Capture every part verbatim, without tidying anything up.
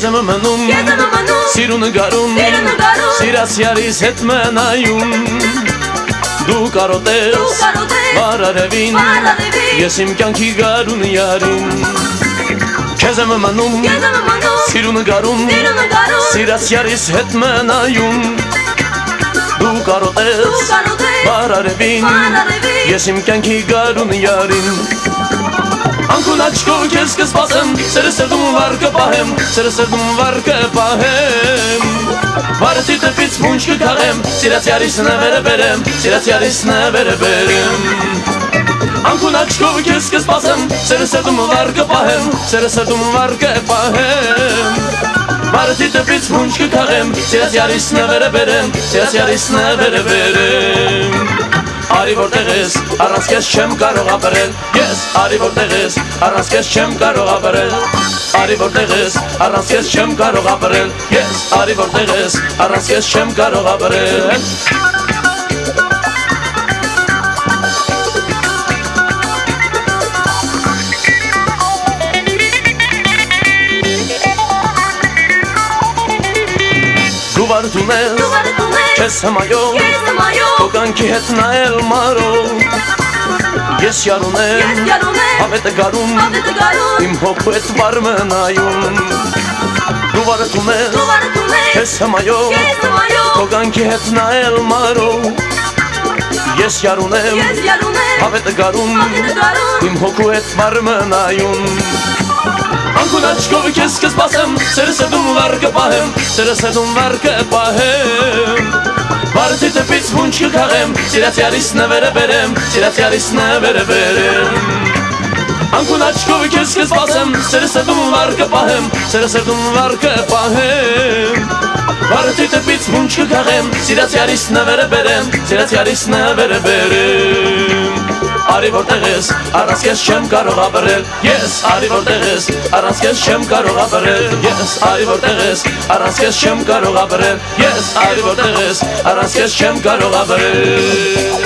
Քեզ եմ մնում, սիրուն գարուն, սիրած յարիս հետ մնայուն Դու կարոտես, վարարևին, ես իմ կյանքի գարուն յարին Քեզ եմ մնում, սիրուն գարուն, սիրած յարիս հետ մնայուն Դու կարոտես, վարարևին, ես իմ կյանքի գարուն յարին Անքուն աչքով քեզ կսպասեմ, սերը սրտում վար կպահեմ, սերը սրտում վար կպահեմ Վարդի տպից մունչ կքաղեմ, սիրած յարիս նվերը բերեմ, սիրած յարիս նվերը բերեմ Անքուն աչքով քեզ կսպասեմ, սերը սրտում վար կպահեմ, սերը սրտում վար կպահեմ Վարդի տպից մունչ կքաղեմ, սիրած յարիս նվերը բերեմ, սիրած յարիս նվերը բերեմ Արի որտեղ ես, առանց քեզ չեմ կարող ապրել Ես արի որտեղ ես, առանց քեզ չեմ կարող ապրել Արի որտեղ ես, առանց քեզ չեմ կարող ապրել Ես արի որտեղ ես, առանց քեզ չեմ կարող ապրել Դու վարդում ես, քեզ հմայով Քո կյանքի հետ նայել մարով Ես յարուն եմ, հավետը գարում Իմ հոգու հետ վար մնայում Դու վարդում ես, քեզ հմայով Քո կյանքի հետ նայել մարով Ես յարուն եմ, հավետը գարում Իմ հոգու հետ վար մնայում Անքուն աչքով քեզ կսպասեմ, սերը սրտում վար կպահեմ, սերը սրտում վար կպահեմ Վարդի տպից մունչ կքաղեմ, սիրած յարիս նվերը բերեմ, սիրած յարիս նվերը բերեմ Անքուն աչքով քեզ կսպասեմ, սերը սրտում վար կպահեմ, սերը սրտում վար կպահեմ Վարդի տպից մունչ կքաղեմ, սիրած յարիս նվերը բերեմ, սիրած յարիս նվերը բերեմ Արի որտեղ ես, առանց քեզ չեմ կարող ապրել Ես արի որտեղ ես, առանց քեզ չեմ կարող ապրել Ես արի որտեղ ես, առանց քեզ չեմ կարող ապրել Ես արի որտեղ ես, առանց քեզ չեմ կարող ապրել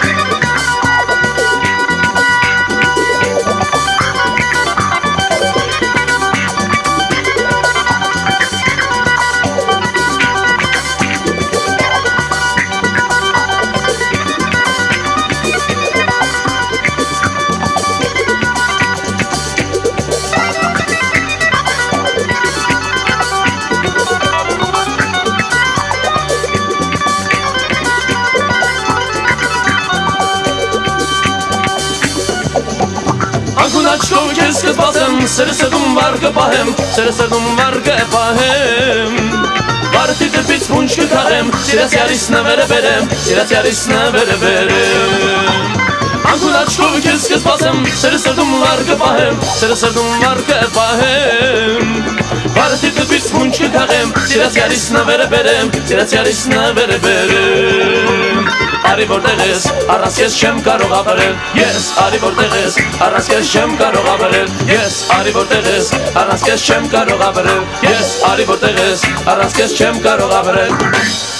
Անքուն աչքով քեզ կսպասեմ, սերը սրտում վար կպահեմ, սերը սրտում վար կպահեմ Վարդի տպից մունչ կքաղեմ, սիրած յարիս նվերը բերեմ, սիրած յարիս նվերը բերեմ Անքուն աչքով քեզ կսպասեմ, սերը սրտում վար կպահեմ, սերը սրտում վար կպահեմ Վարդի տպից մունչ կքաղեմ, սիրած յարիս նվերը բերեմ, սիրած յարիս նվերը բերեմ Արի որտեղ ես, առանց քեզ չեմ կարող ապրել Ես արի որտեղ ես, առանց քեզ չեմ կարող ապրել Ես արի որտեղ ես, առանց քեզ չեմ կարող ապրել Ես արի որտեղ ես, առանց քեզ չեմ կարող ապրել